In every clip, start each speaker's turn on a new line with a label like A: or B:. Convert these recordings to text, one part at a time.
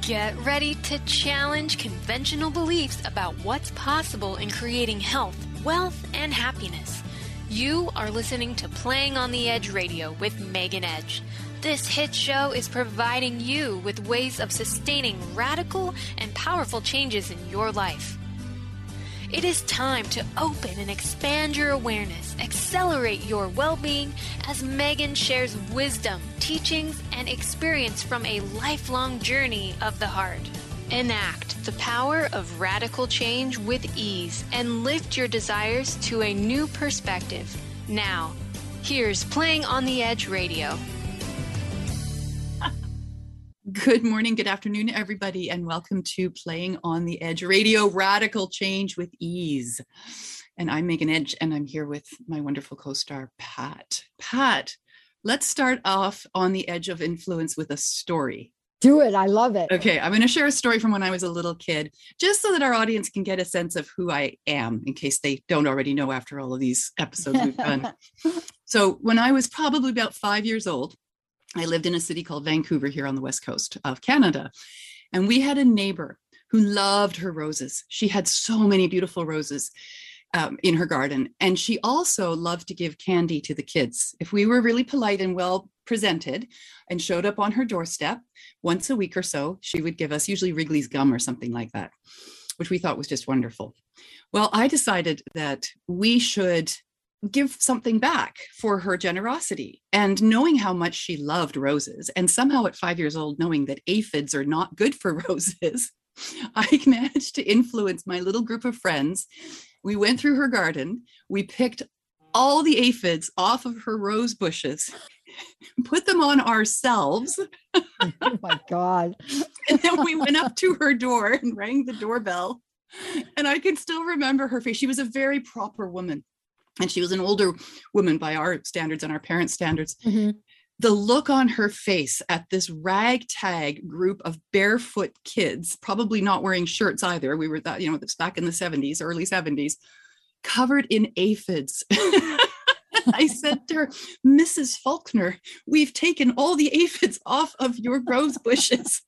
A: Get ready to challenge conventional beliefs about what's possible in creating health, wealth, and happiness. You are listening to Playing on the Edge Radio with Megan Edge. This hit show is providing you with ways of sustaining radical and powerful changes in your life. It is time to open and expand your awareness, accelerate your well-being as Megan shares wisdom, teachings, and experience from a lifelong journey of the heart. Enact the power of radical change with ease and lift your desires to a new perspective. Now, here's Playing on the Edge Radio.
B: Good morning, good afternoon, everybody, and welcome to Playing on the Edge Radio, Radical Change with Ease. And I'm Megan Edge, and I'm here with my wonderful co-star, Pat. Pat, let's start off on the edge of influence with a story.
C: Do it. I love it.
B: Okay, I'm going to share a story from when I was a little kid, just so that our audience can get a sense of who I am, in case they don't already know after all of these episodes we've done. So when I was probably about 5 years old, I lived in a city called Vancouver here on the west coast of Canada. And we had a neighbor who loved her roses. She had so many beautiful roses in her garden. And she also loved to give candy to the kids. If we were really polite and well presented and showed up on her doorstep once a week or so, she would give us usually Wrigley's gum or something like that, which we thought was just wonderful. Well, I decided that we should give something back for her generosity. And knowing how much she loved roses, and somehow at 5 years old, knowing that aphids are not good for roses, I managed to influence my little group of friends. We went through her garden. We picked all the aphids off of her rose bushes, put them on ourselves.
C: Oh my God.
B: And then we went up to her door and rang the doorbell. And I can still remember her face. She was a very proper woman. And she was an older woman by our standards and our parents' standards. Mm-hmm. The look on her face at this ragtag group of barefoot kids, probably not wearing shirts either. We were that, it's back in the 70s, early 70s, covered in aphids. I said to her, Mrs. Faulkner, we've taken all the aphids off of your rose bushes.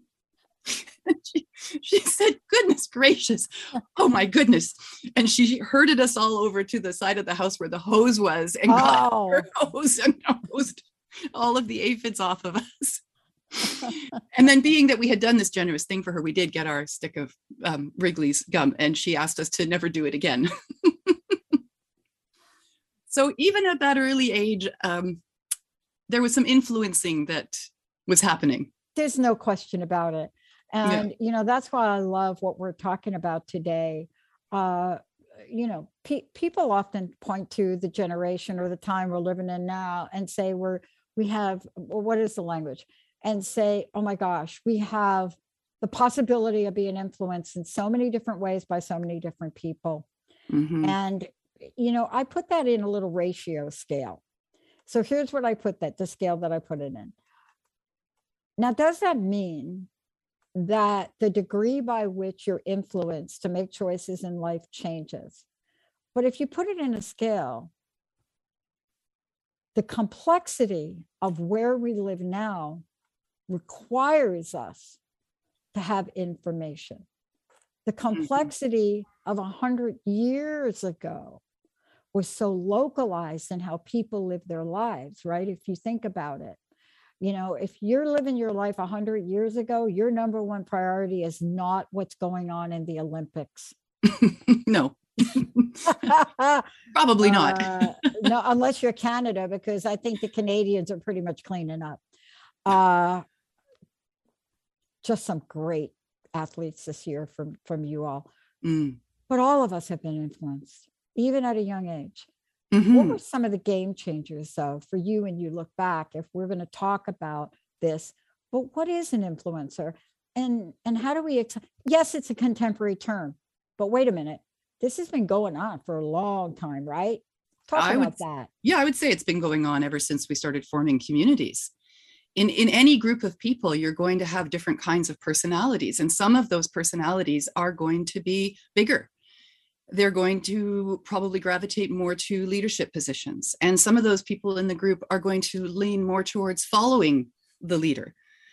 B: She said, goodness gracious, oh my goodness. And she herded us all over to the side of the house where the hose was and got her hose and hosed all of the aphids off of us. And then being that we had done this generous thing for her, we did get our stick of Wrigley's gum, and she asked us to never do it again. So even at that early age, there was some influencing that was happening.
C: There's no question about it. And, that's why I love what we're talking about today. People often point to the generation or the time we're living in now and say what is the language? And say, oh my gosh, we have the possibility of being influenced in so many different ways by so many different people. Mm-hmm. And, I put that in a little ratio scale. So here's what I put the scale that I put it in. Now, does that mean that the degree by which you're influenced to make choices in life changes? But if you put it in a scale, the complexity of where we live now requires us to have information. The complexity of 100 years ago was so localized in how people live their lives, right? If you think about it. If you're living your life 100 years ago, your number one priority is not what's going on in the Olympics.
B: No, probably not.
C: No, unless you're Canada, because I think the Canadians are pretty much cleaning up. Just some great athletes this year from you all. But all of us have been influenced, even at a young age. Mm-hmm. What were some of the game changers, though, for you when you look back, if we're going to talk about this? But what is an influencer? And how do we, yes, it's a contemporary term, but wait a minute. This has been going on for a long time, right? Talk about that.
B: Yeah, I would say it's been going on ever since we started forming communities. In any group of people, you're going to have different kinds of personalities. And some of those personalities are going to be bigger. They're going to probably gravitate more to leadership positions. And some of those people in the group are going to lean more towards following the leader.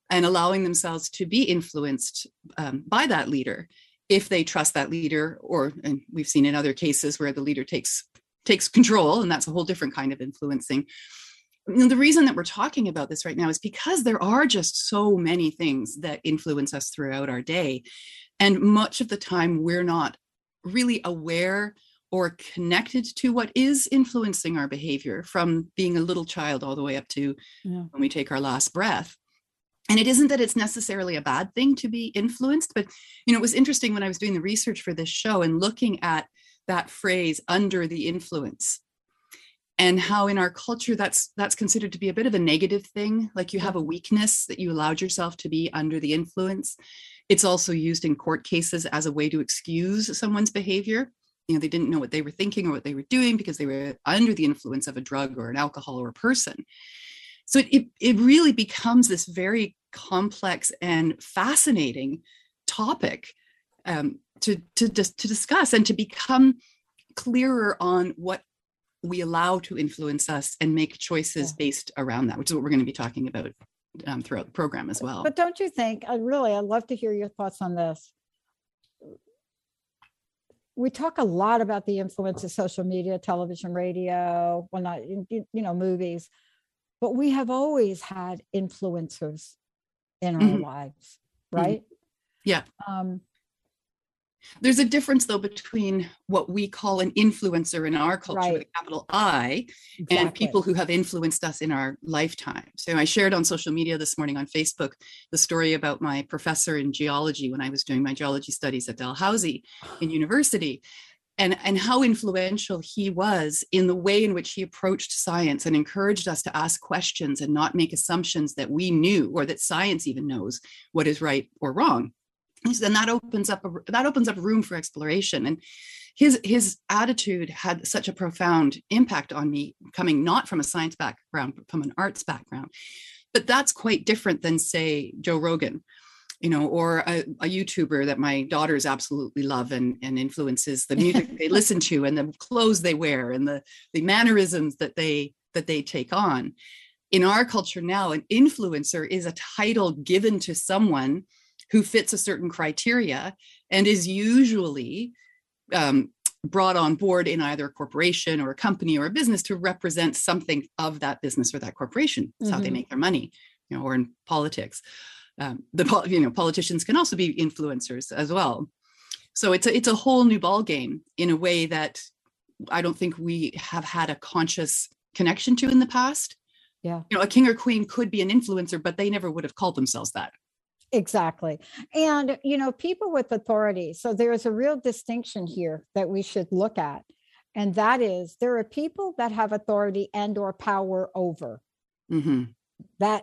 B: and allowing themselves to be influenced by that leader if they trust that leader, and we've seen in other cases where the leader takes control, and that's a whole different kind of influencing. The reason that we're talking about this right now is because there are just so many things that influence us throughout our day. And much of the time, we're not really aware or connected to what is influencing our behavior, from being a little child all the way up to when we take our last breath. And it isn't that it's necessarily a bad thing to be influenced, but it was interesting when I was doing the research for this show and looking at that phrase, under the influence, and how in our culture that's considered to be a bit of a negative thing. Like, you have a weakness that you allowed yourself to be under the influence. It's also used in court cases as a way to excuse someone's behavior. They didn't know what they were thinking or what they were doing because they were under the influence of a drug or an alcohol or a person. So it really becomes this very complex and fascinating topic to discuss, and to become clearer on what we allow to influence us and make choices based around that, which is what we're going to be talking about throughout the program as well.
C: But don't you think, I'd love to hear your thoughts on this. We talk a lot about the influence of social media, television, radio, well, not, movies, but we have always had influencers in our lives, right?
B: Yeah. There's a difference, though, between what we call an influencer in our culture with a capital I, and people who have influenced us in our lifetime. So I shared on social media this morning on Facebook the story about my professor in geology when I was doing my geology studies at Dalhousie in university, and how influential he was in the way in which he approached science and encouraged us to ask questions and not make assumptions that we knew, or that science even knows what is right or wrong. And that opens up room for exploration. And his attitude had such a profound impact on me, coming not from a science background, but from an arts background. But that's quite different than, say, Joe Rogan, or a YouTuber that my daughters absolutely love and influences the music they listen to, and the clothes they wear, and the mannerisms that they take on. In our culture now, an influencer is a title given to someone who fits a certain criteria and is usually brought on board in either a corporation or a company or a business to represent something of that business or that corporation. That's how they make their money, or in politics. Politicians can also be influencers as well. So it's a whole new ballgame in a way that I don't think we have had a conscious connection to in the past.
C: Yeah.
B: A king or queen could be an influencer, but they never would have called themselves that.
C: Exactly. And, people with authority. So there's a real distinction here that we should look at. And that is, there are people that have authority and or power over. That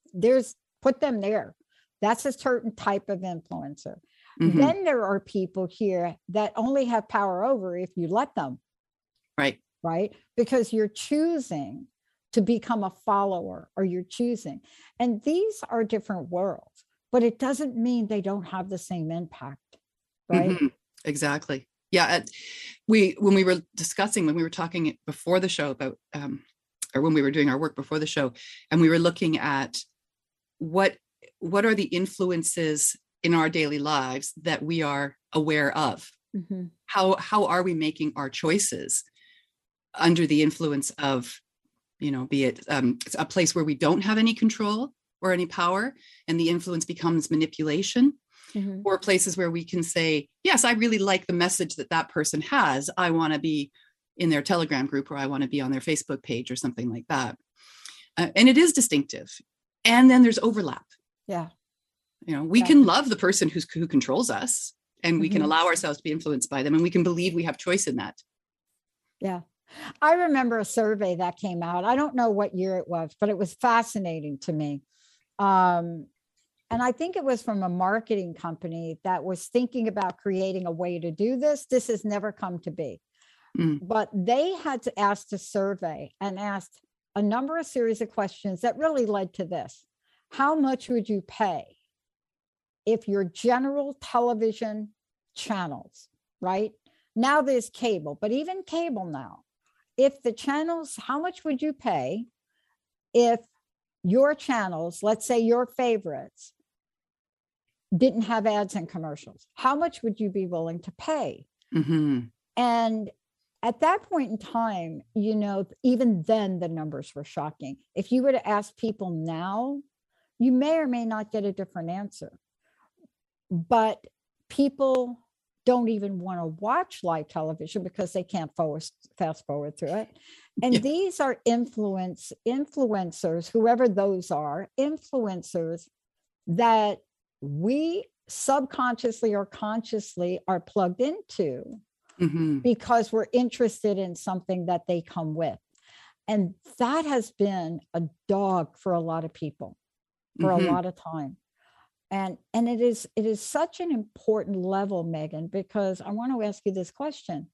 C: put them there. That's a certain type of influencer. Then there are people here that only have power over if you let them.
B: Right.
C: Because you're choosing to become a follower, or you're choosing. And these are different worlds. But it doesn't mean they don't have the same impact, right?
B: Exactly. Yeah. When we were talking before the show about, or when we were doing our work before the show, and we were looking at what are the influences in our daily lives that we are aware of? How are we making our choices under the influence of, be it a place where we don't have any control or any power, and the influence becomes manipulation, or places where we can say, yes, I really like the message that person has. I want to be in their Telegram group, or I want to be on their Facebook page, or something like that. And it is distinctive. And then there's overlap.
C: Yeah.
B: We can love the person who controls us, and we can allow ourselves to be influenced by them, and we can believe we have choice in that.
C: Yeah. I remember a survey that came out. I don't know what year it was, but it was fascinating to me. And I think it was from a marketing company that was thinking about creating a way to do this. This has never come to be. But they had to ask a survey and asked a series of questions that really led to this. How much would you pay if your general television channels, right? Now there's cable, but even cable now, if the channels, how much would you pay if your channels, let's say your favorites, didn't have ads and commercials, how much would you be willing to pay?
B: Mm-hmm.
C: And at that point in time, you know, even then the numbers were shocking. If you were to ask people now, you may or may not get a different answer. But people don't even want to watch live television because they can't fast forward through it. And these are influencers, whoever those are, influencers that we subconsciously or consciously are plugged into because we're interested in something that they come with. And that has been a dog for a lot of people for a lot of time. And it is such an important level, Megan, because I want to ask you this question.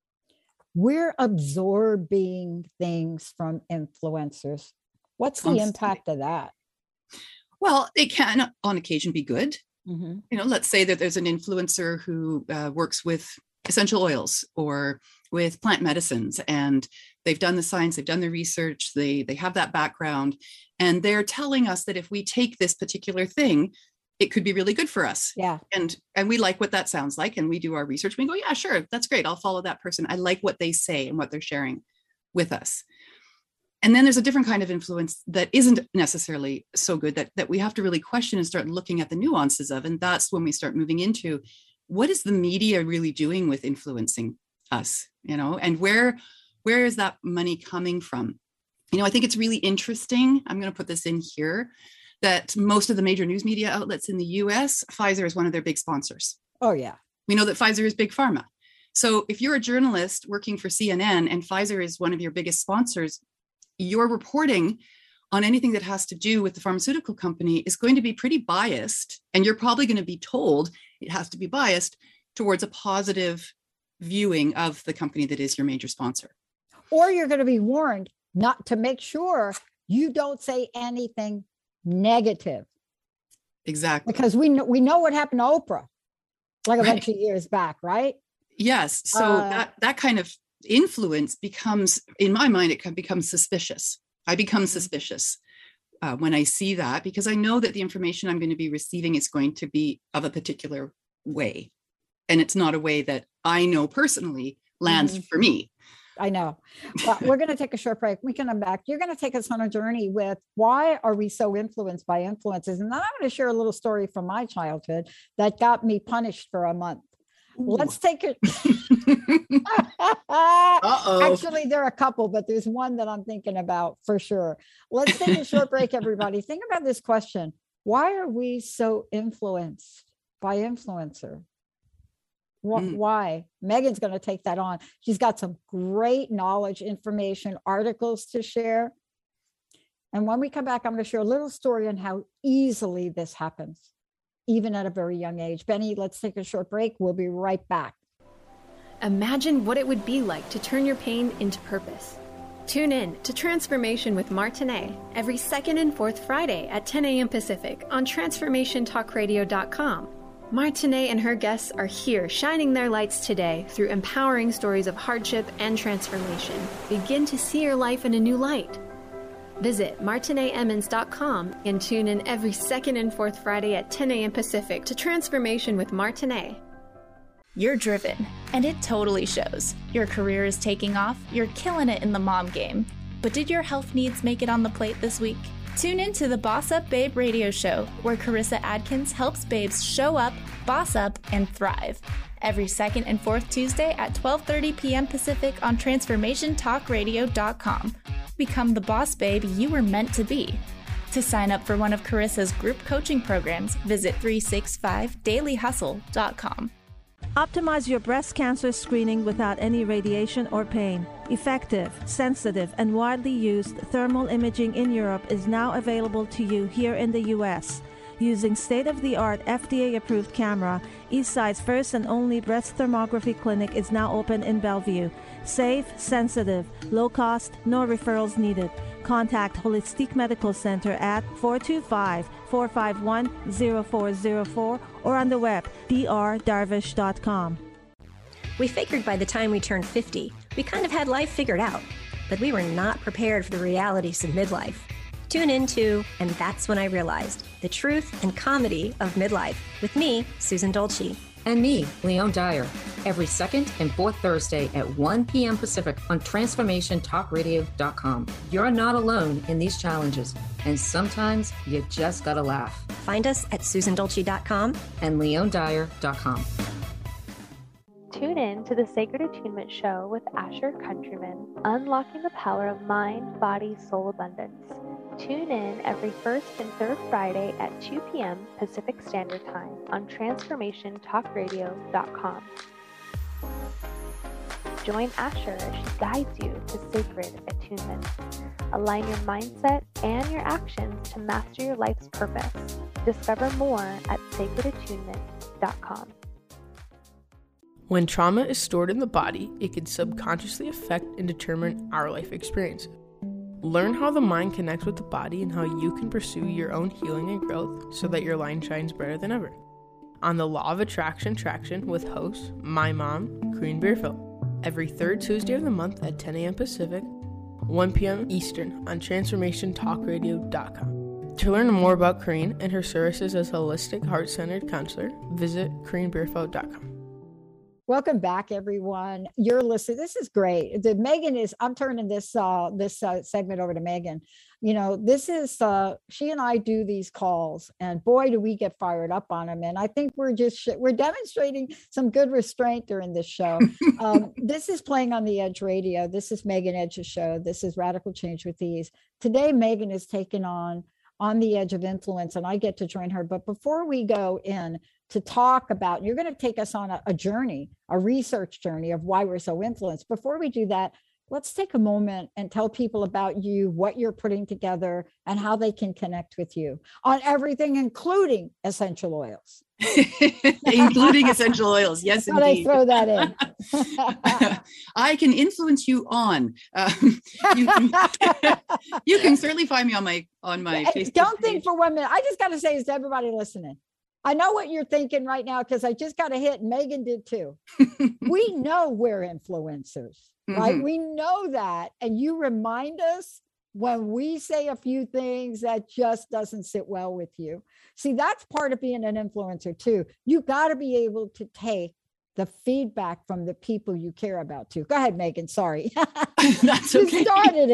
C: We're absorbing things from influencers. What's the impact of that?
B: Well, it can on occasion be good. You know, let's say that there's an influencer who works with essential oils or with plant medicines, and they've done the science, they've done the research, they have that background, and they're telling us that if we take this particular thing, it could be really good for us.
C: Yeah.
B: And we like what that sounds like. And we do our research. We go, yeah, sure. That's great. I'll follow that person. I like what they say and what they're sharing with us. And then there's a different kind of influence that isn't necessarily so good that we have to really question and start looking at the nuances of. And that's when we start moving into what is the media really doing with influencing us, you know, and where is that money coming from? You know, I think it's really interesting. I'm going to put this in here, that most of the major news media outlets in the US, Pfizer is one of their big sponsors.
C: Oh, yeah.
B: We know that Pfizer is big pharma. So if you're a journalist working for CNN and Pfizer is one of your biggest sponsors, your reporting on anything that has to do with the pharmaceutical company is going to be pretty biased. And you're probably going to be told it has to be biased towards a positive viewing of the company that is your major sponsor.
C: Or you're going to be warned not to make sure you don't say anything negative.
B: Exactly.
C: Because we know what happened to Oprah like a bunch of years back, right?
B: Yes. So that kind of influence becomes, in my mind, it can become suspicious. I become suspicious when I see that, because I know that the information I'm going to be receiving is going to be of a particular way. And it's not a way that I know personally lands for me.
C: I know. But we're going to take a short break. We can come back. You're going to take us on a journey with why are we so influenced by influences? And then I'm going to share a little story from my childhood that got me punished for a month. Ooh. Let's take it. Actually, there are a couple, but there's one that I'm thinking about for sure. Let's take a short break, everybody. Think about this question. Why are we so influenced by influencer? Why? Megan's going to take that on. She's got some great knowledge, information, articles to share. And when we come back, I'm going to share a little story on how easily this happens, even at a very young age. Benny, let's take a short break. We'll be right back.
A: Imagine what it would be like to turn your pain into purpose. Tune in to Transformation with Martinet every second and fourth Friday at 10 a.m. Pacific on TransformationTalkRadio.com. Martinet and her guests are here shining their lights today through empowering stories of hardship and transformation. Begin to see your life in a new light. Visit MartinetEmmons.com and tune in every second and fourth Friday at 10 a.m. Pacific to Transformation with Martinet.
D: You're driven, and it totally shows. Your career is taking off, you're killing it in the mom game. But did your health needs make it on the plate this week? Tune in to the Boss Up Babe radio show, where Carissa Adkins helps babes show up, boss up, and thrive. Every second and fourth Tuesday at 12:30 p.m. Pacific on TransformationTalkRadio.com. Become the boss babe you were meant to be. To sign up for one of Carissa's group coaching programs, visit 365dailyhustle.com.
E: Optimize your breast cancer screening without any radiation or pain. Effective, sensitive, and widely used thermal imaging in Europe is now available to you here in the U.S. Using state-of-the-art FDA-approved camera, Eastside's first and only breast thermography clinic is now open in Bellevue. Safe, sensitive, low cost, no referrals needed. Contact Holistic Medical Center at 425-451-0404 or on the web, drdarvish.com.
F: We figured by the time we turned 50, we kind of had life figured out, but we were not prepared for the realities of midlife. Tune into And That's When I Realized, the truth and comedy of midlife, with me, Susan Dolce.
G: And me, Leon Dyer, every second and fourth Thursday at 1 p.m. Pacific on TransformationTalkRadio.com. You're not alone in these challenges, and sometimes you just gotta laugh.
F: Find us at SusanDolce.com
G: and LeonDyer.com.
H: Tune in to the Sacred Attunement Show with Asher Countryman, unlocking the power of mind, body, soul abundance. Tune in every first and third Friday at 2 p.m. Pacific Standard Time on TransformationTalkRadio.com. Join Asher as she guides you to sacred attunement. Align your mindset and your actions to master your life's purpose. Discover more at sacredattunement.com.
I: When trauma is stored in the body, it can subconsciously affect and determine our life experiences. Learn how the mind connects with the body and how you can pursue your own healing and growth so that your line shines brighter than ever. On the Law of Attraction Traction with host, my mom, Corinne Beerfield, every third Tuesday of the month at 10 a.m. Pacific, 1 p.m. Eastern on TransformationTalkRadio.com. To learn more about Corinne and her services as a holistic, heart-centered counselor, visit CorinneBeerfield.com.
C: Welcome back, everyone. You're listening. This is great. I'm turning this segment over to Megan. You know, this is, she and I do these calls, and boy, do we get fired up on them. And I think we're demonstrating some good restraint during this show. This is Playing on the Edge Radio. This is Megan Edge's show. This is Radical Change with Ease. Today, Megan is taking on the Edge of Influence, and I get to join her. But before we go in to talk about, you're going to take us on a journey, a research journey of why we're so influenced. Before we do that, let's take a moment and tell people about you, what you're putting together, and how they can connect with you on everything, including essential oils.
B: Including essential oils. Yes,
C: indeed. I throw that in.
B: I can influence you on. You can certainly find me on my Facebook.
C: Don't think for 1 minute. I just got to say this to everybody listening. I know what you're thinking right now, because I just got a hit. Megan did too. We know we're influencers, right? We know that. And you remind us when we say a few things that just doesn't sit well with you. See, that's part of being an influencer too. You got to be able to take the feedback from the people you care about too. Go ahead, Megan. Sorry.
B: That's okay.
C: We started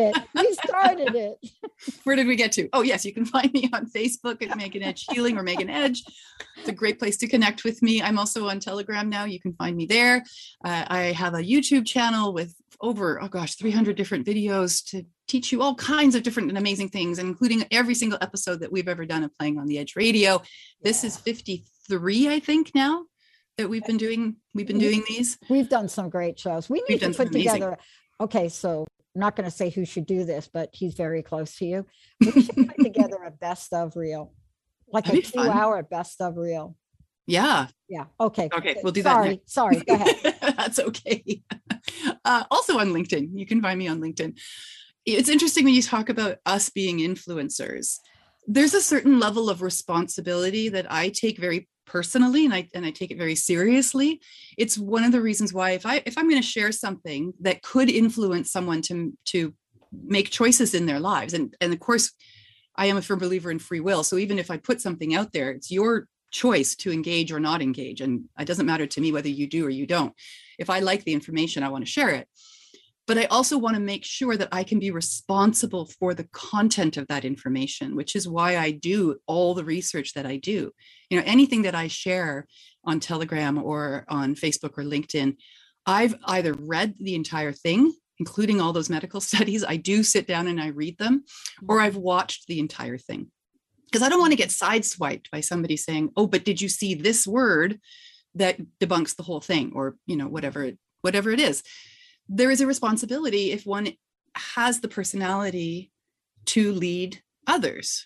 C: it.
B: Where did we get to? Oh, yes. You can find me on Facebook at Megan Edge Healing or Megan Edge. It's a great place to connect with me. I'm also on Telegram now. You can find me there. I have a YouTube channel with over, 300 different videos to teach you all kinds of different and amazing things, including every single episode that we've ever done of Playing on the Edge Radio. This is 53, I think, now that we've been doing these.
C: We've done some great shows. We need to put together. Okay, so I'm not going to say who should do this, but he's very close to you. We should put together a best of reel, like a 2-hour best of reel.
B: Yeah.
C: Okay,
B: we'll do that.
C: Sorry. Go ahead.
B: That's okay. Also on LinkedIn, you can find me on LinkedIn. It's interesting when you talk about us being influencers. There's a certain level of responsibility that I take very personally, and I take it very seriously. It's one of the reasons why if I'm going to share something that could influence someone to make choices in their lives, and of course, I am a firm believer in free will. So even if I put something out there, it's your choice to engage or not engage, and it doesn't matter to me whether you do or you don't. If I like the information, I want to share it. But I also want to make sure that I can be responsible for the content of that information, which is why I do all the research that I do. You know, anything that I share on Telegram or on Facebook or LinkedIn, I've either read the entire thing, including all those medical studies. I do sit down and I read them, or I've watched the entire thing. Because I don't want to get sideswiped by somebody saying, oh, but did you see this word that debunks the whole thing? Or, you know, whatever it is. There is a responsibility if one has the personality to lead others.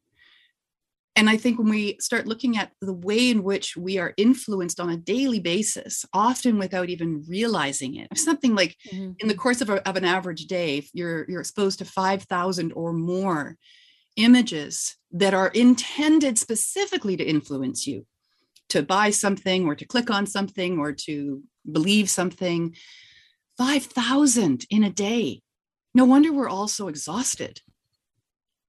B: And I think when we start looking at the way in which we are influenced on a daily basis, often without even realizing it, something like in the course of an average day, you're exposed to 5,000 or more images that are intended specifically to influence you, to buy something or to click on something or to believe something. 5,000 in a day. No wonder we're all so exhausted.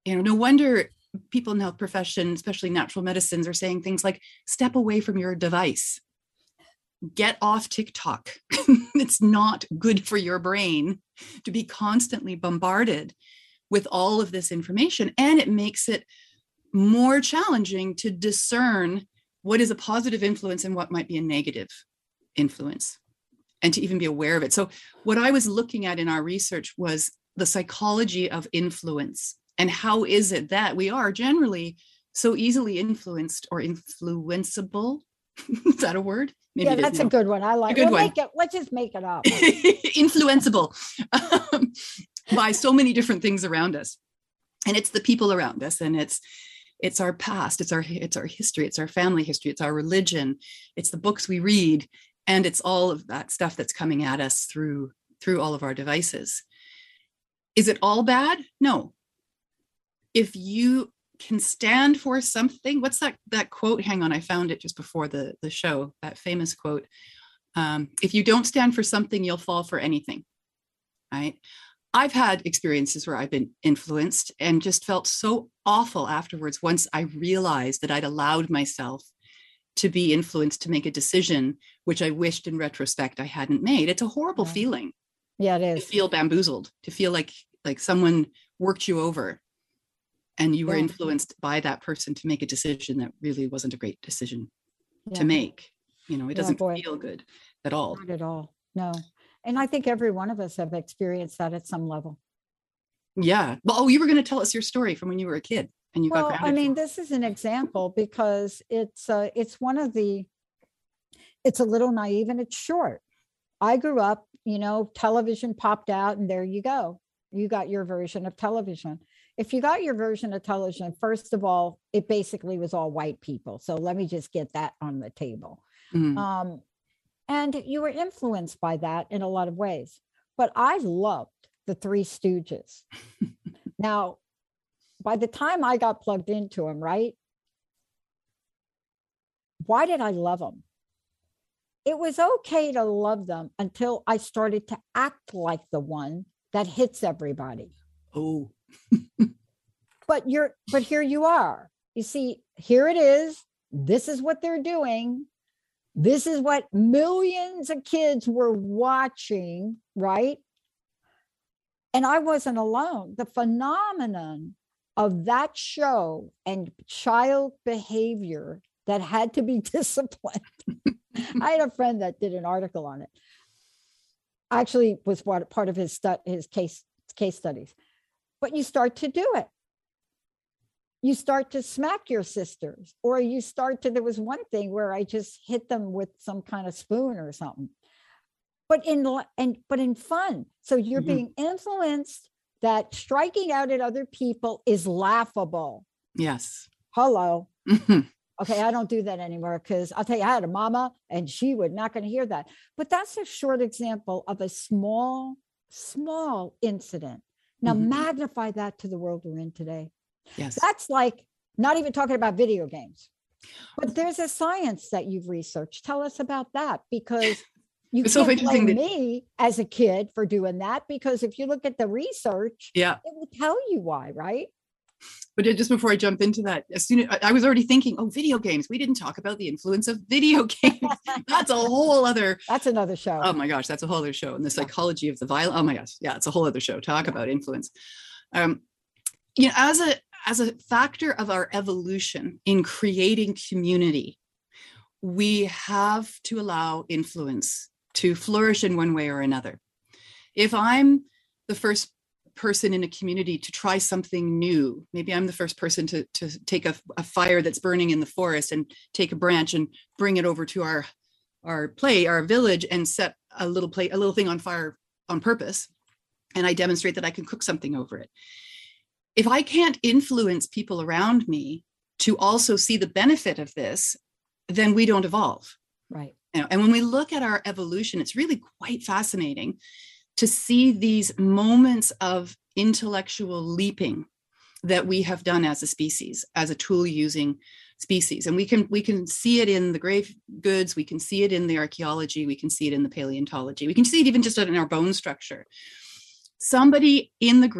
B: no wonder people in the health profession, especially natural medicines, are saying things like, step away from your device, get off TikTok. It's not good for your brain to be constantly bombarded with all of this information. And it makes it more challenging to discern what is a positive influence and what might be a negative influence, and to even be aware of it. So what I was looking at in our research was the psychology of influence, and how is it that we are generally so easily influenced or influenceable? Is that a word?
C: Maybe that's a good one. I like it. Let's just make it up.
B: Influenceable by so many different things around us. And it's the people around us, and it's our past, it's our history, it's our family history, it's our religion, it's the books we read, and it's all of that stuff that's coming at us through all of our devices. Is it all bad? No. If you can stand for something, what's that quote? Hang on, I found it just before the show, that famous quote. If you don't stand for something, you'll fall for anything, right? I've had experiences where I've been influenced and just felt so awful afterwards once I realized that I'd allowed myself to be influenced to make a decision, which I wished in retrospect I hadn't made. It's a horrible feeling.
C: Yeah, it is.
B: To feel bamboozled, to feel like someone worked you over and you were influenced by that person to make a decision that really wasn't a great decision to make. It doesn't feel good at all.
C: Not at all. No. And I think every one of us have experienced that at some level.
B: Yeah. Well, you were going to tell us your story from when you were a kid and you got grounded.
C: I mean, this is an example because it's a little naive and it's short. I grew up, television popped out and there you go. You got your version of television. If you got your version of television, first of all, it basically was all white people. So let me just get that on the table. Mm-hmm. And you were influenced by that in a lot of ways. But I loved the Three Stooges. Now, by the time I got plugged into them, right? Why did I love them? It was okay to love them until I started to act like the one that hits everybody.
B: Oh.
C: But here you are. You see, here it is. This is what they're doing. This is what millions of kids were watching, right? And I wasn't alone. The phenomenon of that show and child behavior that had to be disciplined. I had a friend that did an article on it. Actually, was part of his case studies. But you start to do it. You start to smack your sisters, or there was one thing where I just hit them with some kind of spoon or something, but in fun. So you're being influenced that striking out at other people is laughable.
B: Yes.
C: Hello. Okay, I don't do that anymore because I'll tell you, I had a mama and she was not going to hear that. But that's a short example of a small incident. Now magnify that to the world we're in today.
B: Yes.
C: That's like not even talking about video games, but there's a science that you've researched. Tell us about that, because you can't blame me as a kid for doing that, because if you look at the research, it will tell you why, right?
B: But just before I jump into that, as soon as I was already thinking, video games. We didn't talk about the influence of video games. That's
C: another show.
B: Oh my gosh, that's a whole other show. And the psychology of the violence. Oh my gosh. Yeah, it's a whole other show. Talk about influence. As a factor of our evolution in creating community, we have to allow influence to flourish in one way or another. If I'm the first person in a community to try something new, maybe I'm the first person to take a fire that's burning in the forest and take a branch and bring it over to our village and set a little thing on fire on purpose, and I demonstrate that I can cook something over it. If I can't influence people around me to also see the benefit of this, then we don't evolve.
C: Right.
B: And when we look at our evolution, it's really quite fascinating to see these moments of intellectual leaping that we have done as a species, as a tool using species. And we can see it in the grave goods, we can see it in the archaeology, we can see it in the paleontology, we can see it even just in our bone structure. Somebody in the group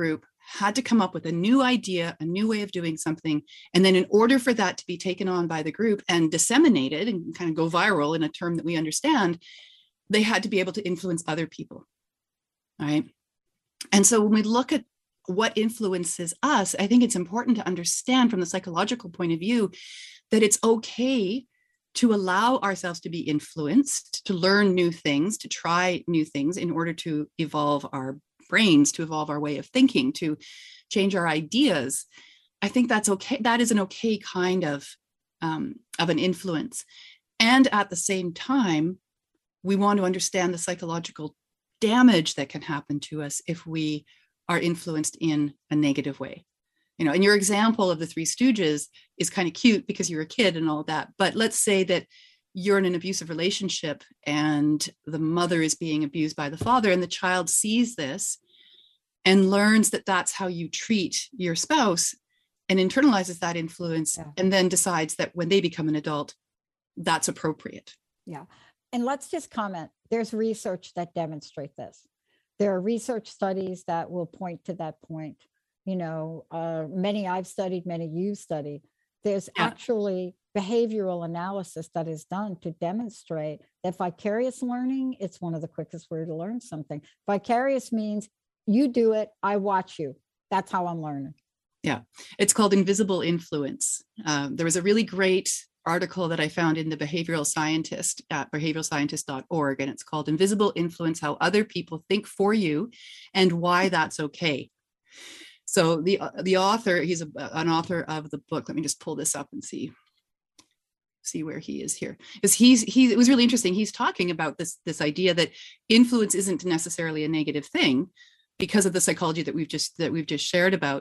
B: had to come up with a new idea, a new way of doing something. And then in order for that to be taken on by the group and disseminated and kind of go viral in a term that we understand, they had to be able to influence other people, right? And so when we look at what influences us, I think it's important to understand from the psychological point of view that it's okay to allow ourselves to be influenced, to learn new things, to try new things in order to evolve our brains, to evolve our way of thinking, to change our ideas. I think that's okay. That is an okay kind of an influence. And at the same time, we want to understand the psychological damage that can happen to us if we are influenced in a negative way. You know, and your example of the Three Stooges is kind of cute because you're a kid and all that. But let's say that you're in an abusive relationship and the mother is being abused by the father, and the child sees this and learns that that's how you treat your spouse and internalizes that influence, and then decides that when they become an adult, that's appropriate.
C: Yeah. And let's just comment, there's research that demonstrate this. There are research studies that will point to that point. You know, many I've studied, many you've studied. There's actually behavioral analysis that is done to demonstrate that vicarious learning, it's one of the quickest ways to learn something. Vicarious means you do it, I watch you. That's how I'm learning.
B: Yeah, it's called invisible influence. There was a really great article that I found in the Behavioral Scientist at behavioralscientist.org, and it's called Invisible Influence, How Other People Think for You and Why That's Okay. So the author, he's an author of the book. Let me just pull this up and see where he is here. Because it was really interesting. He's talking about this idea that influence isn't necessarily a negative thing because of the psychology that we've just shared about.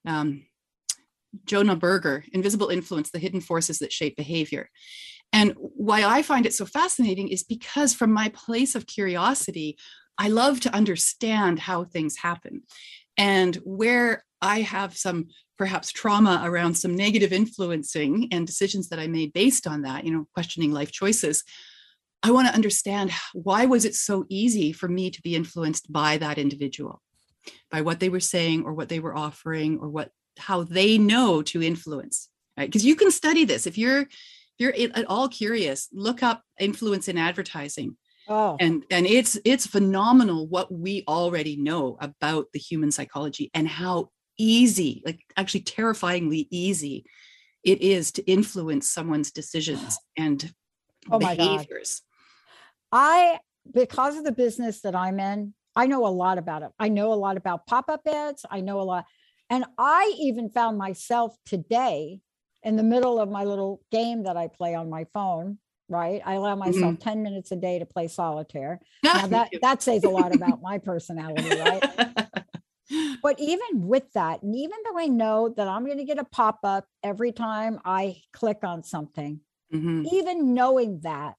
B: Jonah Berger, Invisible Influence, The Hidden Forces That Shape Behavior. And why I find it so fascinating is because from my place of curiosity, I love to understand how things happen. And where I have some perhaps trauma around some negative influencing and decisions that I made based on that, you know, questioning life choices, I want to understand why was it so easy for me to be influenced by that individual, by what they were saying or what they were offering or how they know to influence, right? Because you can study this. If you're at all curious, look up influence in advertising.
C: Oh.
B: And it's phenomenal what we already know about the human psychology and how easy, like actually terrifyingly easy it is to influence someone's decisions and behaviors.
C: Because of the business that I'm in, I know a lot about it. I know a lot about pop-up ads. I know a lot. And I even found myself today in the middle of my little game that I play on my phone, right? I allow myself 10 minutes a day to play solitaire. Now that says a lot about my personality, right? But even with that, and even though I know that I'm going to get a pop-up every time I click on something, even knowing that,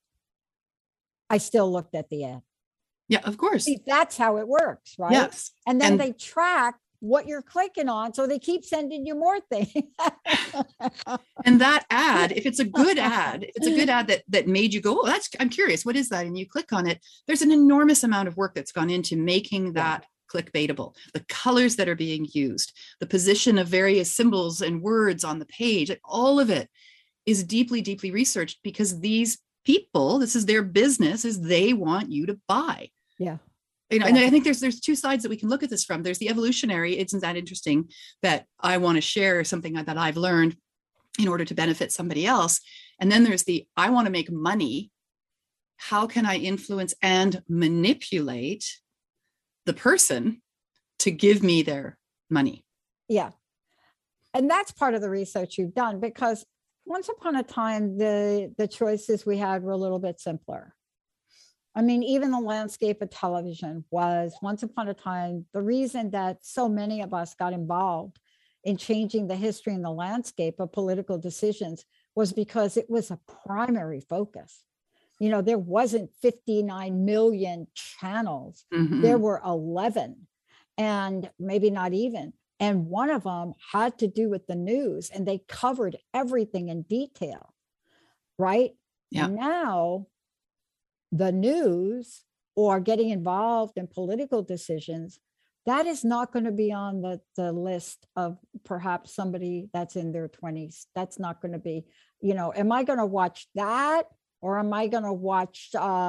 C: I still looked at the ad.
B: Yeah, of course.
C: See, that's how it works, right?
B: Yes.
C: And then they track what you're clicking on, so they keep sending you more things.
B: And that ad, if it's a good ad, that made you go, oh, I'm curious, what is that? And you click on it, there's an enormous amount of work that's gone into making that clickbaitable. The colors that are being used, the position of various symbols and words on the page, like all of it is deeply, deeply researched because these people, this is their business, is they want you to buy.
C: Yeah.
B: You know, and I think there's two sides that we can look at this from. There's the evolutionary. Isn't that interesting that I want to share something that I've learned in order to benefit somebody else? And then there's the, I want to make money. How can I influence and manipulate the person to give me their money?
C: Yeah. And that's part of the research you've done, because once upon a time, the choices we had were a little bit simpler. I mean, even the landscape of television was once upon a time, the reason that so many of us got involved in changing the history and the landscape of political decisions was because it was a primary focus. You know, there wasn't 59 million channels. There were 11, and maybe not even. And one of them had to do with the news, and they covered everything in detail, right?
B: Yeah.
C: Now, the news or getting involved in political decisions that is not going to be on the list of perhaps somebody that's in their 20s. That's not going to be, am I going to watch that, or am I going to watch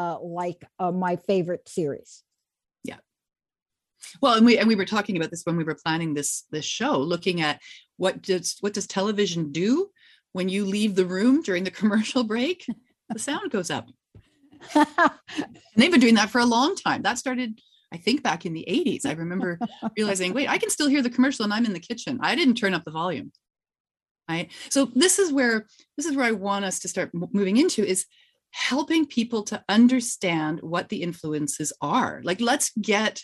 C: my favorite series?
B: Yeah. Well, and we were talking about this when we were planning this show, looking at what does television do when you leave the room during the commercial break? The sound goes up. And they've been doing that for a long time. That started, I think, back in the 80s. I remember realizing, wait, I can still hear the commercial and I'm in the kitchen. I didn't turn up the volume. Right. So this is where I want us to start moving into, is helping people to understand what the influences are. Like, let's get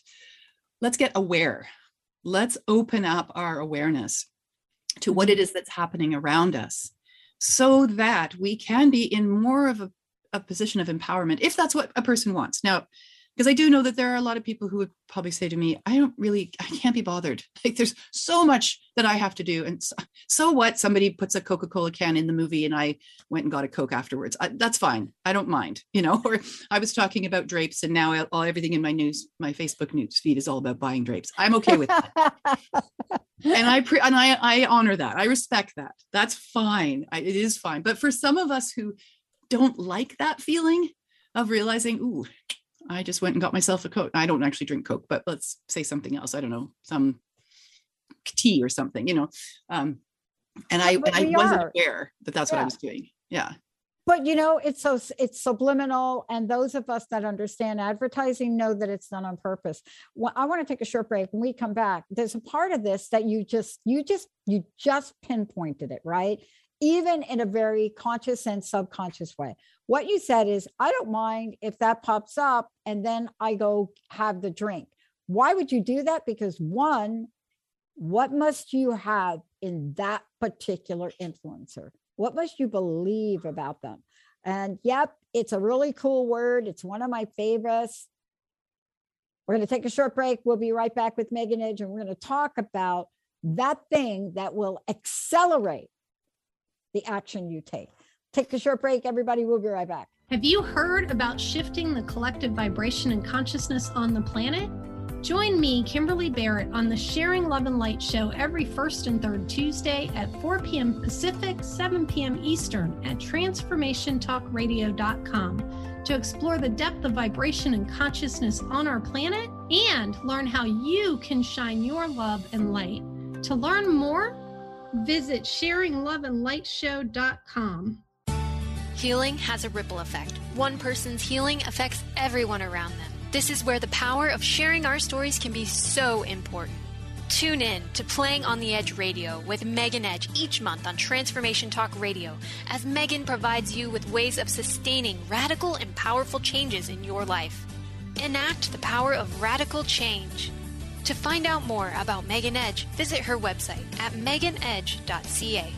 B: aware. Let's open up our awareness to what it is that's happening around us, so that we can be in more of a position of empowerment, if that's what a person wants. Now, because I do know that there are a lot of people who would probably say to me, I can't be bothered. Like, there's so much that I have to do. And so what? Somebody puts a Coca-Cola can in the movie and I went and got a Coke afterwards. That's fine. I don't mind, Or I was talking about drapes, and now everything in my Facebook news feed is all about buying drapes. I'm okay with that. And I honor that. I respect that. That's fine. It is fine. But for some of us who don't like that feeling of realizing, ooh, I just went and got myself a Coke. I don't actually drink Coke, but let's say something else. I don't know, some tea or something, and I wasn't aware that that's what I was doing. Yeah.
C: But it's subliminal, and those of us that understand advertising know that it's done on purpose. Well, I want to take a short break. When we come back, there's a part of this that you just pinpointed it, right? Even in a very conscious and subconscious way. What you said is, I don't mind if that pops up and then I go have the drink. Why would you do that? Because one, what must you have in that particular influencer? What must you believe about them? And yep, it's a really cool word. It's one of my favorites. We're going to take a short break. We'll be right back with Megan Edge, and we're going to talk about that thing that will accelerate the action you take. Take a short break, everybody. We'll be right back.
J: Have you heard about shifting the collective vibration and consciousness on the planet? Join me, Kimberly Barrett, on the Sharing Love and Light show every first and third Tuesday at 4 p.m. Pacific, 7 p.m. Eastern at transformationtalkradio.com to explore the depth of vibration and consciousness on our planet and learn how you can shine your love and light. To learn more, visit sharingloveandlightshow.com.
A: Healing has a ripple effect. One person's healing affects everyone around them. This is where the power of sharing our stories can be so important. Tune in to Playing on the Edge Radio with Megan Edge each month on Transformation Talk Radio, as Megan provides you with ways of sustaining radical and powerful changes in your life. Enact the power of radical change. To find out more about Megan Edge, visit her website at meganedge.ca.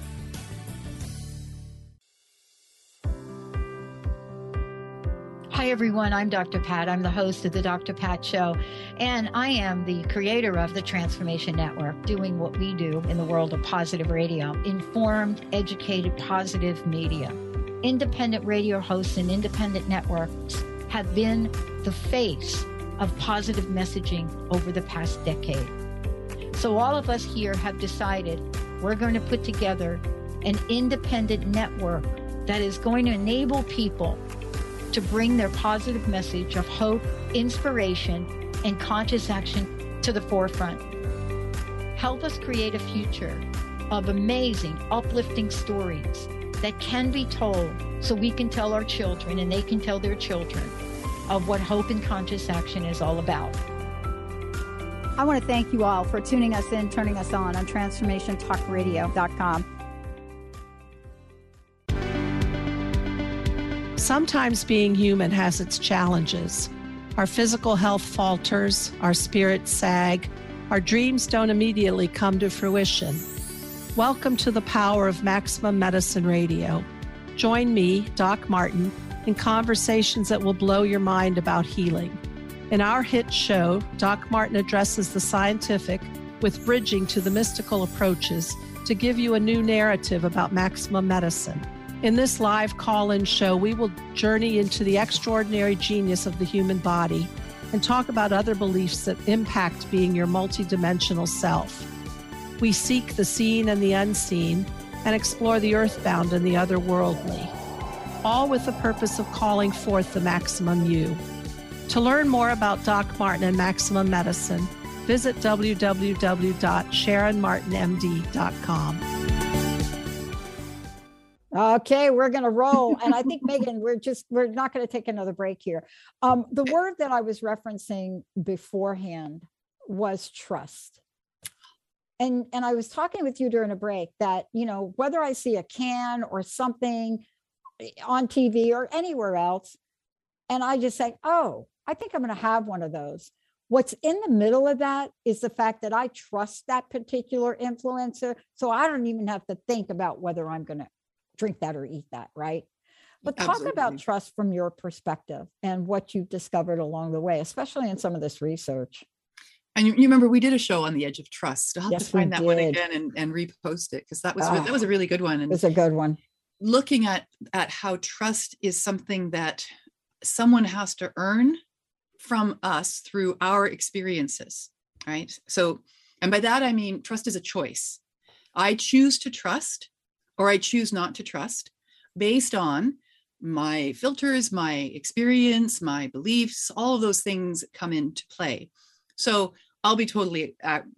C: Hi, everyone. I'm Dr. Pat. I'm the host of the Dr. Pat Show, and I am the creator of the Transformation Network, doing what we do in the world of positive radio, informed, educated, positive media. Independent radio hosts and independent networks have been the face of positive messaging over the past decade. So all of us here have decided we're going to put together an independent network that is going to enable people to bring their positive message of hope, inspiration, and conscious action to the forefront. Help us create a future of amazing, uplifting stories that can be told so we can tell our children and they can tell their children of what hope and conscious action is all about. I want to thank you all for tuning us in, turning us on TransformationTalkRadio.com.
K: Sometimes being human has its challenges. Our physical health falters, our spirits sag, our dreams don't immediately come to fruition. Welcome to the power of Maximum Medicine Radio. Join me, Doc Martin, in conversations that will blow your mind about healing. In our hit show, Doc Martin addresses the scientific with bridging to the mystical approaches to give you a new narrative about maximum medicine. In this live call-in show, we will journey into the extraordinary genius of the human body and talk about other beliefs that impact being your multidimensional self. We seek the seen and the unseen and explore the earthbound and the otherworldly, all with the purpose of calling forth the maximum you. To learn more about Doc Martin and Maximum Medicine, visit www.sharonmartinmd.com.
C: Okay, we're going to roll. And I think, Megan, we're not going to take another break here. The word that I was referencing beforehand was trust. And I was talking with you during a break that, whether I see a can or something on TV or anywhere else, and I just say, oh, I think I'm going to have one of those. What's in the middle of that is the fact that I trust that particular influencer. So I don't even have to think about whether I'm going to drink that or eat that, right? But talk about trust from your perspective and what you've discovered along the way, especially in some of this research.
B: And you remember we did a show on the edge of trust. I'll have to find that one again and repost it, because that was a really good one. And
C: it's a good one.
B: Looking at how trust is something that someone has to earn from us through our experiences, right? So, and by that I mean trust is a choice. I choose to trust or I choose not to trust based on my filters, my experience, my beliefs, all of those things come into play. So I'll be totally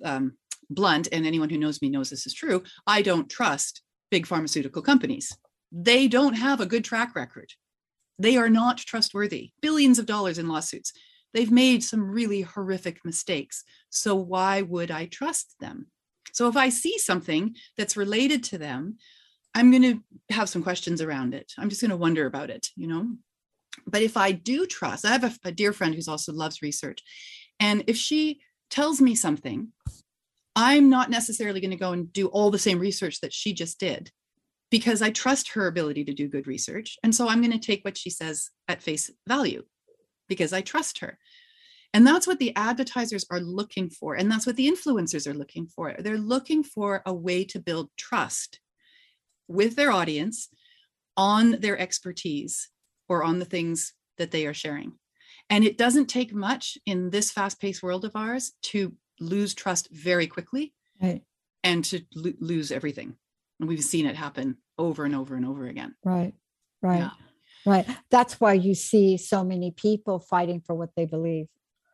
B: blunt, and anyone who knows me knows this is true. I don't trust big pharmaceutical companies. They don't have a good track record. They are not trustworthy. Billions of dollars in lawsuits. They've made some really horrific mistakes. So why would I trust them? So if I see something that's related to them, I'm going to have some questions around it. I'm just going to wonder about it, But if I do trust, I have a dear friend who's also loves research. And if she tells me something, I'm not necessarily going to go and do all the same research that she just did, because I trust her ability to do good research. And so I'm going to take what she says at face value because I trust her. And that's what the advertisers are looking for. And that's what the influencers are looking for. They're looking for a way to build trust with their audience on their expertise or on the things that they are sharing. And it doesn't take much in this fast-paced world of ours to lose trust very quickly, right, and to lose everything. And we've seen it happen over and over and over again.
C: Right. That's why you see so many people fighting for what they believe,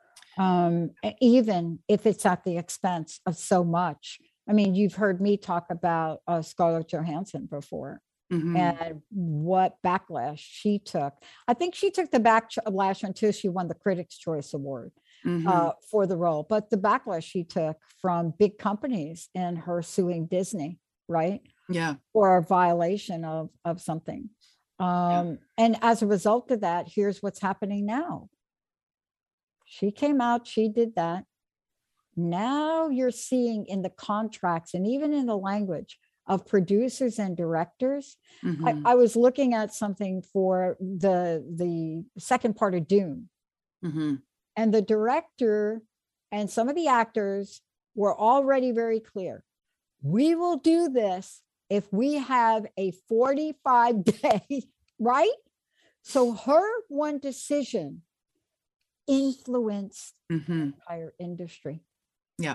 C: even if it's at the expense of so much. I mean, you've heard me talk about Scarlett Johansson before. Mm-hmm. And what backlash she took. I think she took the backlash until she won the Critics' Choice Award for the role. But the backlash she took from big companies and her suing Disney, right?
B: Yeah.
C: For a violation of something. And as a result of that, here's what's happening now. She came out, she did that. Now you're seeing in the contracts and even in the language of producers and directors. Mm-hmm. I was looking at something for the second part of Dune. Mm-hmm. And the director and some of the actors were already very clear. We will do this if we have a 45-day, right? So her one decision influenced the entire industry.
B: Yeah.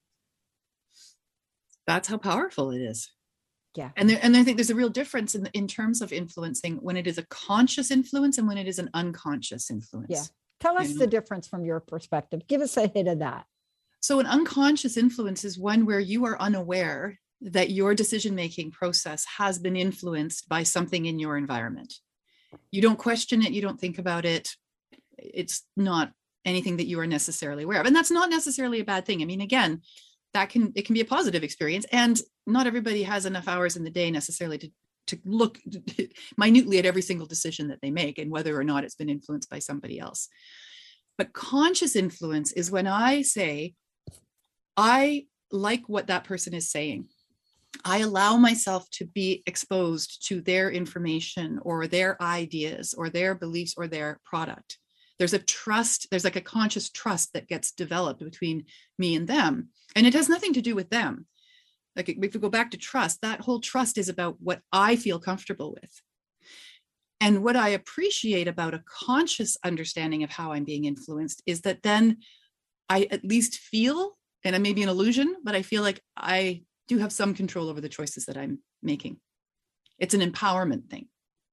B: That's how powerful it is.
C: Yeah.
B: And I think there's a real difference in terms of influencing when it is a conscious influence and when it is an unconscious influence.
C: Yeah. Tell us the difference from your perspective. Give us a hit of that.
B: So an unconscious influence is one where you are unaware that your decision-making process has been influenced by something in your environment. You don't question it. You don't think about it. It's not anything that you are necessarily aware of. And that's not necessarily a bad thing. I mean, again, it can be a positive experience, and not everybody has enough hours in the day necessarily to look minutely at every single decision that they make and whether or not it's been influenced by somebody else. But conscious influence is when I say, I like what that person is saying. I allow myself to be exposed to their information or their ideas or their beliefs or their product. There's a trust, there's like a conscious trust that gets developed between me and them. And it has nothing to do with them. Like if we go back to trust, that whole trust is about what I feel comfortable with. And what I appreciate about a conscious understanding of how I'm being influenced is that then I at least feel, and it may be an illusion, but I feel like I do have some control over the choices that I'm making. It's an empowerment thing.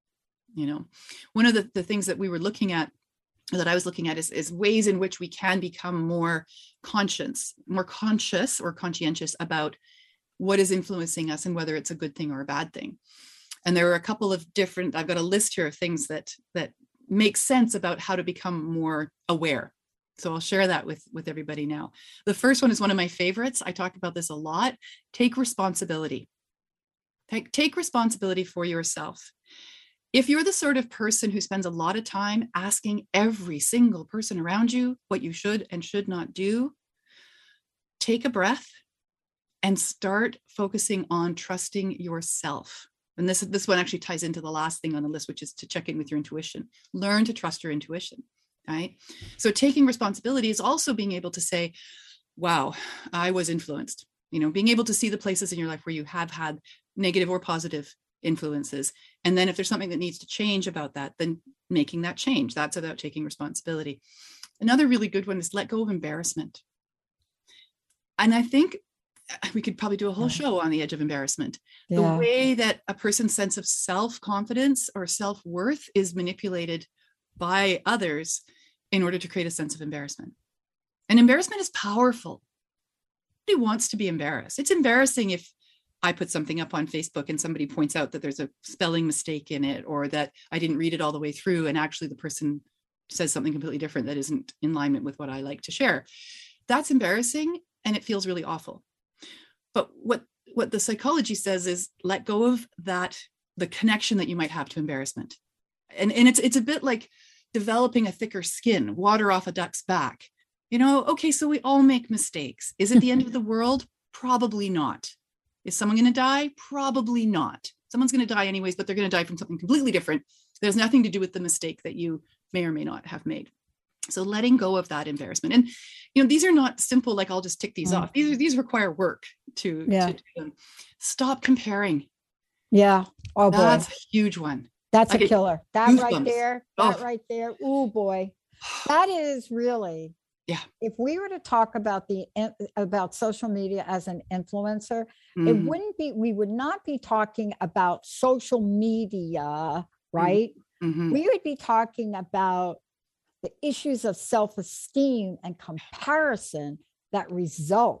B: One of the things that we were looking at, that I was looking at, is ways in which we can become more conscious or conscientious about what is influencing us and whether it's a good thing or a bad thing. And there are a couple of different, I've got a list here of things that make sense about how to become more aware. So I'll share that with everybody now. The first one is one of my favorites. I talk about this a lot. Take responsibility. Take responsibility for yourself. If you're the sort of person who spends a lot of time asking every single person around you what you should and should not do, take a breath and start focusing on trusting yourself. And this one actually ties into the last thing on the list, which is to check in with your intuition. Learn to trust your intuition, right? So taking responsibility is also being able to say, wow, I was influenced. Being able to see the places in your life where you have had negative or positive influences. And then if there's something that needs to change about that, then making that change. That's about taking responsibility. Another really good one is let go of embarrassment. And I think we could probably do a whole show on the edge of embarrassment. The way that a person's sense of self-confidence or self-worth is manipulated by others in order to create a sense of embarrassment. And embarrassment is powerful. Nobody wants to be embarrassed. It's embarrassing if I put something up on Facebook and somebody points out that there's a spelling mistake in it, or that I didn't read it all the way through and actually the person says something completely different that isn't in alignment with what I like to share. That's embarrassing and it feels really awful. But what the psychology says is let go of that, the connection that you might have to embarrassment. And it's a bit like developing a thicker skin, water off a duck's back. Okay, so we all make mistakes. Is it the end of the world? Probably not. Is someone going to die? Probably not. Someone's going to die anyways, but they're going to die from something completely different. There's nothing to do with the mistake that you may or may not have made. So letting go of that embarrassment. And, these are not simple, like I'll just tick these off. These require work to do them. Stop comparing.
C: Yeah. Oh, boy.
B: That's a huge one.
C: That's a killer. That
B: goosebumps.
C: right there. Oh, boy. That is really, if we were to talk about about social media as an influencer, we would not be talking about social media, right? Mm-hmm. We would be talking about the issues of self-esteem and comparison that result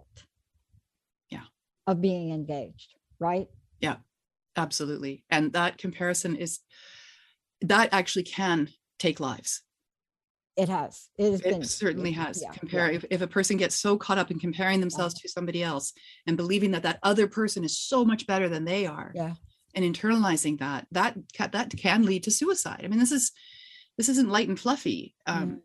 C: of being engaged, right?
B: Yeah, absolutely. And that comparison that actually can take lives.
C: It has. It
B: certainly has. If a person gets so caught up in comparing themselves to somebody else and believing that other person is so much better than they are, and internalizing that can lead to suicide. I mean, this isn't light and fluffy. But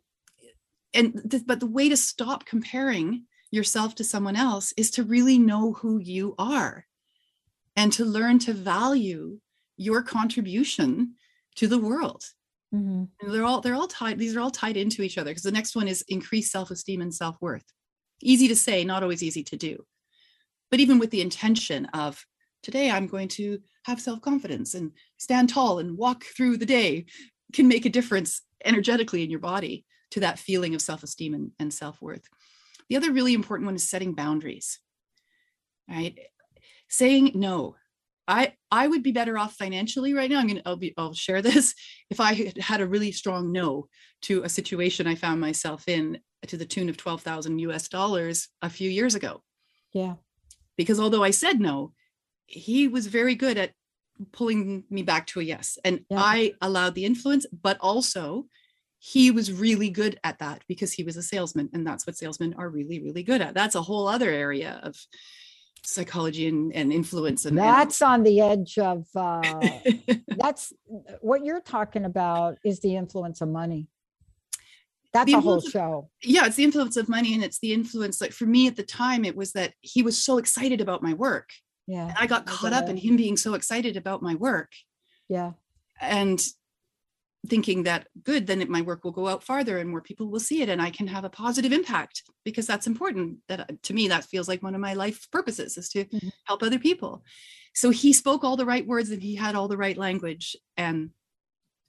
B: the way to stop comparing yourself to someone else is to really know who you are and to learn to value your contribution to the world. Mm-hmm. And they're all tied. These are all tied into each other, because the next one is increased self-esteem and self-worth. Easy to say, not always easy to do. But even with the intention of today, I'm going to have self-confidence and stand tall and walk through the day, can make a difference energetically in your body to that feeling of self-esteem and self-worth. The other really important one is setting boundaries, right? Saying no. I would be better off financially right now. I'll share this. If I had a really strong no to a situation I found myself in to the tune of $12,000 a few years ago. Yeah. Because although I said no, he was very good at pulling me back to a yes. And I allowed the influence, but also he was really good at that because he was a salesman, and that's what salesmen are really, really good at. That's a whole other area of psychology and influence. And
C: that's on the edge of, that's what you're talking about is the influence of money. That's a whole show.
B: Yeah, it's the influence of money. And it's the influence, like for me at the time, it was that he was so excited about my work. Yeah. And I got caught up in him being so excited about my work. Yeah. And thinking that good, then my work will go out farther and more people will see it and I can have a positive impact, because that's important. That to me, that feels like one of my life purposes, is to help other people. So he spoke all the right words and he had all the right language, and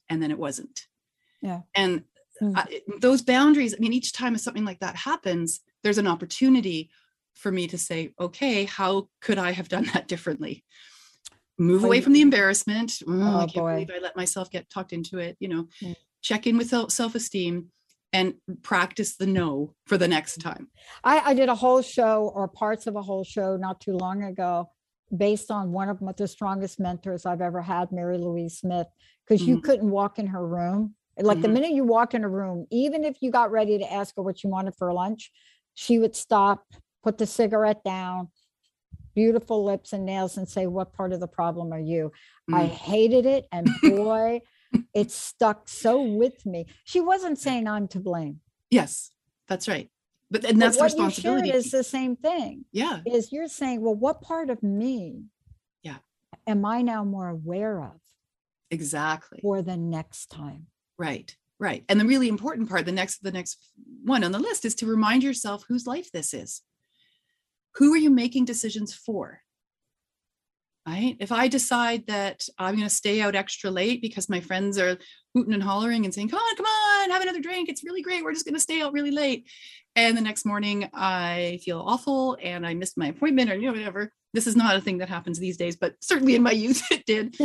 B: and then it wasn't.
C: Yeah.
B: And those boundaries, I mean, each time something like that happens, there's an opportunity for me to say, okay, how could I have done that differently? Move away from the embarrassment. I can't believe I let myself get talked into it. Check in with self-esteem and practice the no for the next time.
C: I did a whole show, or parts of a whole show, not too long ago, based on one of the strongest mentors I've ever had, Mary Louise Smith, because you couldn't walk in her room. Like the minute you walk in a room, even if you got ready to ask her what you wanted for lunch, she would stop, put the cigarette down, beautiful lips and nails, and say, what part of the problem are you? I hated it. And boy, it stuck so with me. She wasn't saying I'm to blame.
B: Yes, that's right. But that's the responsibility.
C: What you shared is the same thing.
B: Yeah.
C: Is you're saying, well, what part of me am I now more aware of?
B: Exactly.
C: For the next time.
B: Right. And the really important part, the next one on the list, is to remind yourself whose life this is. Who are you making decisions for? Right? If I decide that I'm going to stay out extra late because my friends are hooting and hollering and saying, come on, have another drink. It's really great. We're just going to stay out really late. And the next morning I feel awful and I missed my appointment, or whatever. This is not a thing that happens these days, but certainly in my youth it did.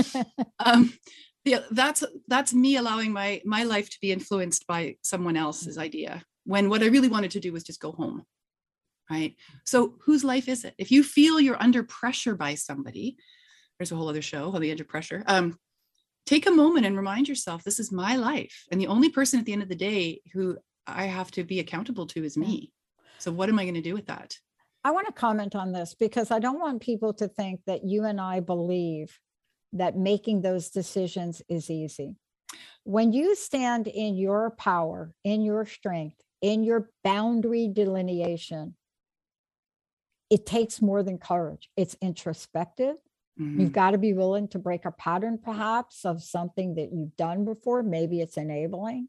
B: That's me allowing my life to be influenced by someone else's idea, when what I really wanted to do was just go home. Right. So whose life is it? If you feel you're under pressure by somebody, there's a whole other show on the edge of pressure. Take a moment and remind yourself, this is my life. And the only person at the end of the day who I have to be accountable to is me. So what am I going to do with that?
C: I want to comment on this because I don't want people to think that you and I believe that making those decisions is easy. When you stand in your power, in your strength, in your boundary delineation, it takes more than courage. It's introspective. You've got to be willing to break a pattern, perhaps, of something that you've done before. Maybe it's enabling.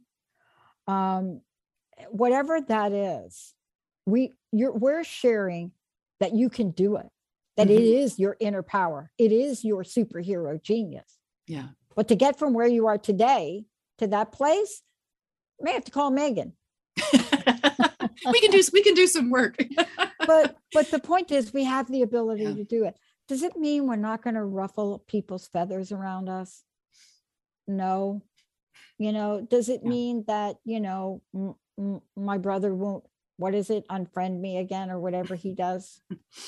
C: Whatever that is, we're sharing that you can do it, that it is your inner power. It is your superhero genius.
B: Yeah.
C: But to get from where you are today to that place, you may have to call Megan.
B: we can do some work.
C: but the point is, we have the ability to do it. Does it mean we're not going to ruffle people's feathers around us? No. Does it mean that, my brother won't, what is it, unfriend me again, or whatever he does?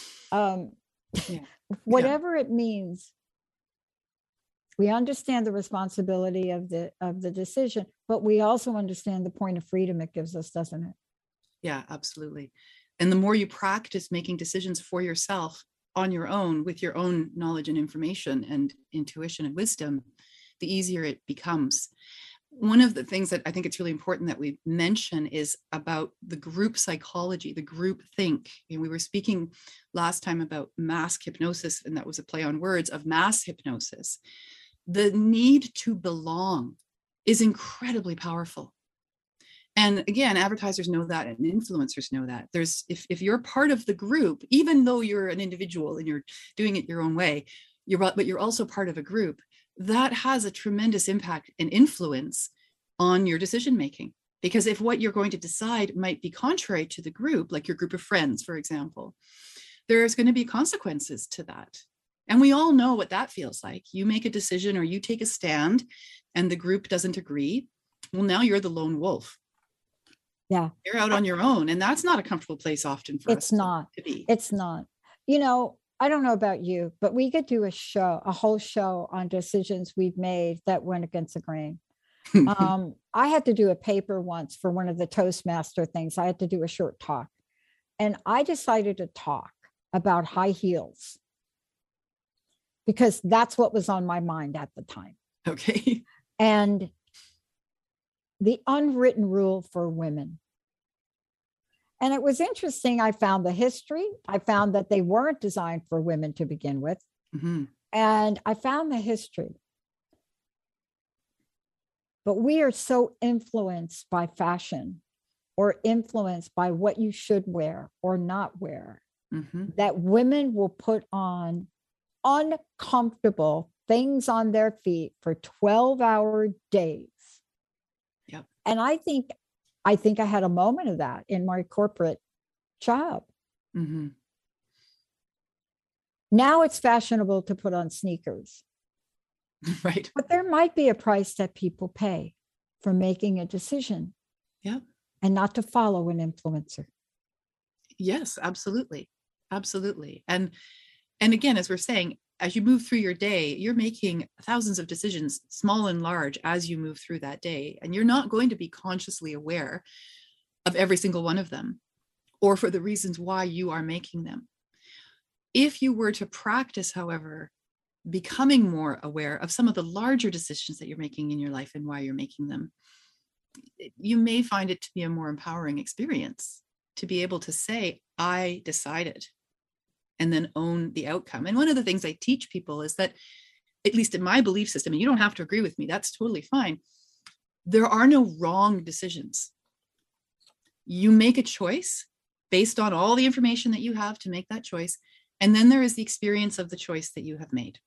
C: Whatever it means, we understand the responsibility of the decision, but we also understand the point of freedom it gives us, doesn't it?
B: Yeah, absolutely. And the more you practice making decisions for yourself on your own, with your own knowledge and information and intuition and wisdom, the easier it becomes. One of the things that I think it's really important that we mention is about the group psychology, the group think. We were speaking last time about mass hypnosis, and that was a play on words of mass hypnosis. The need to belong is incredibly powerful. And again, advertisers know that and influencers know that. If you're part of the group, even though you're an individual and you're doing it your own way, but you're also part of a group, that has a tremendous impact and influence on your decision making. Because if what you're going to decide might be contrary to the group, like your group of friends, for example, there's going to be consequences to that. And we all know what that feels like. You make a decision or you take a stand and the group doesn't agree. Well, now you're the lone wolf.
C: Yeah.
B: You're out on your own. And that's not a comfortable place often for us to be.
C: It's not. I don't know about you, but we could do a whole show on decisions we've made that went against the grain. I had to do a paper once for one of the Toastmaster things. I had to do a short talk. And I decided to talk about high heels because that's what was on my mind at the time.
B: Okay.
C: And the unwritten rule for women. And it was interesting. I found the history. I found that they weren't designed for women to begin with.
B: Mm-hmm.
C: And I found the history. But we are so influenced by fashion or influenced by what you should wear or not wear, that women will put on uncomfortable things on their feet for 12-hour days.
B: Yep.
C: And I think I had a moment of that in my corporate job.
B: Mm-hmm.
C: Now it's fashionable to put on sneakers.
B: Right.
C: But there might be a price that people pay for making a decision.
B: Yep.
C: And not to follow an influencer.
B: Yes, absolutely. Absolutely. And again, as we're saying, as you move through your day, you're making thousands of decisions, small and large, as you move through that day. And you're not going to be consciously aware of every single one of them or for the reasons why you are making them. If you were to practice, however, becoming more aware of some of the larger decisions that you're making in your life and why you're making them, you may find it to be a more empowering experience to be able to say, I decided, and then own the outcome. And one of the things I teach people is that, at least in my belief system, and you don't have to agree with me, that's totally fine, there are no wrong decisions. You make a choice based on all the information that you have to make that choice. And then there is the experience of the choice that you have made.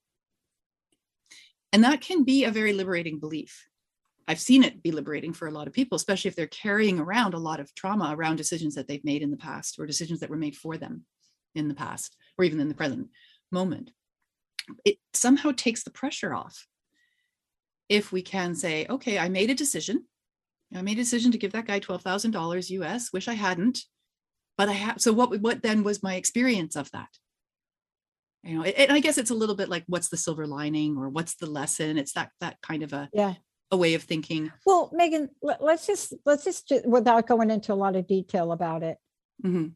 B: And that can be a very liberating belief. I've seen it be liberating for a lot of people, especially if they're carrying around a lot of trauma around decisions that they've made in the past or decisions that were made for them in the past or even in the present moment. It somehow takes the pressure off. If we can say, okay, I made a decision. I made a decision to give that guy $12,000 US. Wish I hadn't, but I have. So what then was my experience of that? You know, and I guess it's a little bit like, what's the silver lining or what's the lesson? It's that kind of a way of thinking.
C: Well, Megan, let's just without going into a lot of detail about it.
B: Mm-hmm.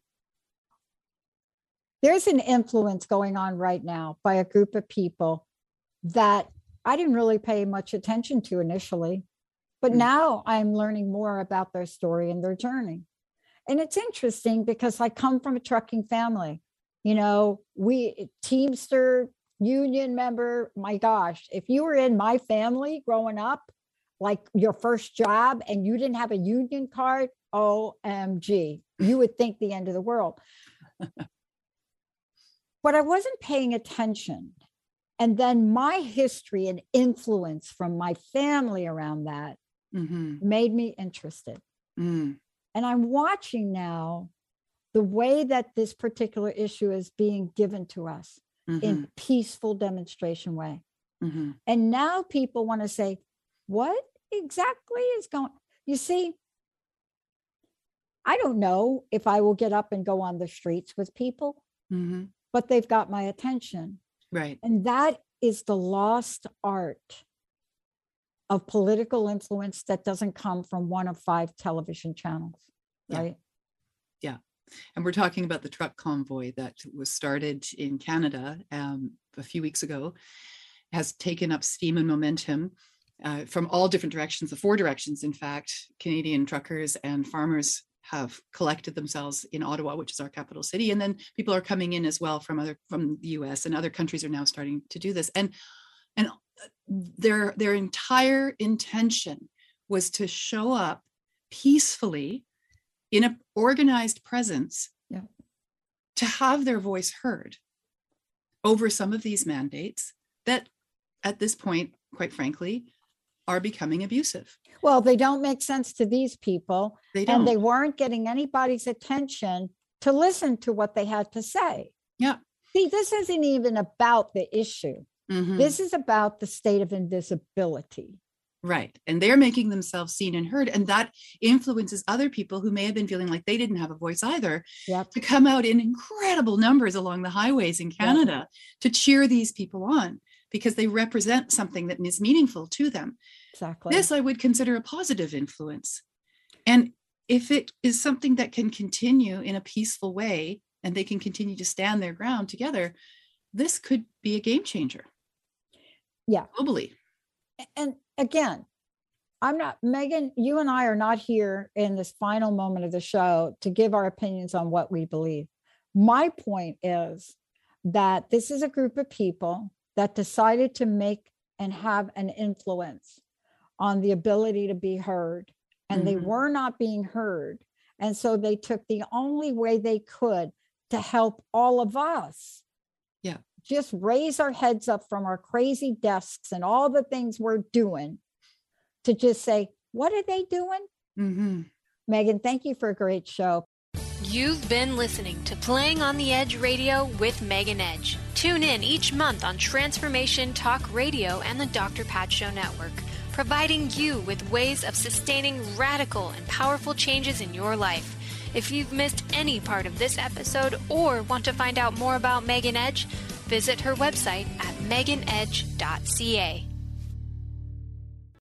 C: There's an influence going on right now by a group of people that I didn't really pay much attention to initially, but now I'm learning more about their story and their journey. And it's interesting because I come from a trucking family. You know, we Teamster union member, my gosh, if you were in my family growing up, like your first job and you didn't have a union card, OMG, you would think the end of the world. But I wasn't paying attention. And then my history and influence from my family around that made me interested. And I'm watching now the way that this particular issue is being given to us in peaceful demonstration way. And now people want to say, what exactly is going? You see, I don't know if I will get up and go on the streets with people, but they've got my attention.
B: Right. And
C: that is the lost art of political influence that doesn't come from one of 5 television channels, right?
B: Yeah. And we're talking about the truck convoy that was started in Canada a few weeks ago, has taken up steam and momentum from all different directions, the 4 directions, in fact. Canadian truckers and farmers have collected themselves in Ottawa, which is our capital city. And then people are coming in as well from the US, and other countries are now starting to do this. And their entire intention was to show up peacefully in an organized presence, to have their voice heard over some of these mandates that at this point, quite frankly, are becoming abusive.
C: Well, they don't make sense to these people.
B: They don't.
C: And they weren't getting anybody's attention to listen to what they had to say.
B: Yeah.
C: See, this isn't even about the issue. This is about the state of invisibility.
B: Right. And they're making themselves seen and heard. And that influences other people who may have been feeling like they didn't have a voice either, to come out in incredible numbers along the highways in Canada to cheer these people on, because they represent something that is meaningful to them.
C: Exactly.
B: This I would consider a positive influence. And if it is something that can continue in a peaceful way and they can continue to stand their ground together, this could be a game changer.
C: Yeah.
B: Globally.
C: And again, Megan, you and I are not here in this final moment of the show to give our opinions on what we believe. My point is that this is a group of people that decided to make and have an influence on the ability to be heard, and they were not being heard. And so they took the only way they could to help all of us just raise our heads up from our crazy desks and all the things we're doing to just say, what are they doing?
B: Mm-hmm.
C: Megan, thank you for a great show.
A: You've been listening to Playing on the Edge Radio with Megan Edge. Tune in each month on Transformation Talk Radio and the Dr. Pat Show Network, providing you with ways of sustaining radical and powerful changes in your life. If you've missed any part of this episode or want to find out more about Megan Edge, visit her website at meganedge.ca.